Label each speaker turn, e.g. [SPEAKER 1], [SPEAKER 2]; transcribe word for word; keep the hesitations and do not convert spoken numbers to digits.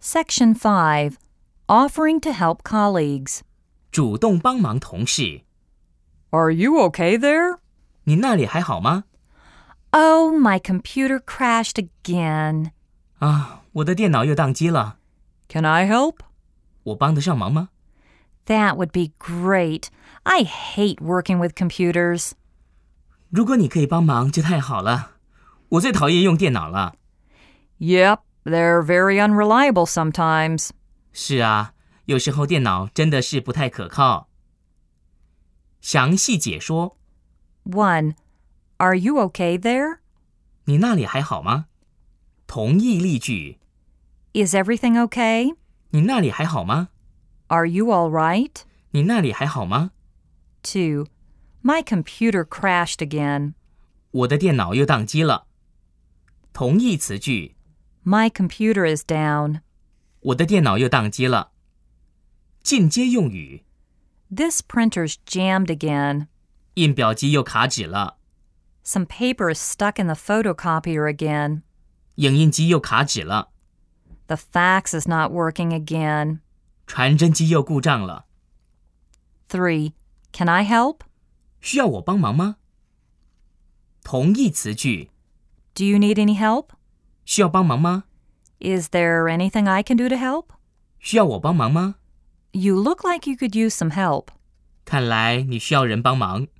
[SPEAKER 1] Section five. Offering to help colleagues.
[SPEAKER 2] 主动帮忙同事。
[SPEAKER 1] Are you okay there?
[SPEAKER 2] 你那里还好吗？
[SPEAKER 1] Oh, my computer crashed again.
[SPEAKER 2] 啊，我的电脑又宕机了。
[SPEAKER 1] Can I help?
[SPEAKER 2] 我帮得上忙吗？
[SPEAKER 1] That would be great. I hate working with computers.
[SPEAKER 2] 如果你可以帮忙就太好了。我最讨厌用电脑了。
[SPEAKER 1] Yep, they're very unreliable sometimes.
[SPEAKER 2] 是啊，有时候电脑真的是不太可靠。详细解说。
[SPEAKER 1] one. Are you okay there?
[SPEAKER 2] 你那里还好吗？同义例句。
[SPEAKER 1] Is everything okay?
[SPEAKER 2] 你那里还好吗？
[SPEAKER 1] Are you all right?
[SPEAKER 2] 你那里还好吗？
[SPEAKER 1] two. My computer crashed again.
[SPEAKER 2] 我的电脑又宕机了。同义词句。
[SPEAKER 1] My computer is down.
[SPEAKER 2] 我的电脑又宕机了。进阶用语。
[SPEAKER 1] This printer's jammed again.
[SPEAKER 2] 印表机又卡纸了。
[SPEAKER 1] Some paper is stuck in the photocopier again.
[SPEAKER 2] 影印机又卡纸了。
[SPEAKER 1] The fax is not working again.
[SPEAKER 2] 传真机又故障了。
[SPEAKER 1] three. Can I help?
[SPEAKER 2] 需要我帮忙吗？同义词句。
[SPEAKER 1] Do you need any help?
[SPEAKER 2] 需要帮忙吗？
[SPEAKER 1] Is there anything I can do to help?
[SPEAKER 2] 需要我帮忙吗？
[SPEAKER 1] You look like you could use some help.
[SPEAKER 2] 看来你需要人帮忙。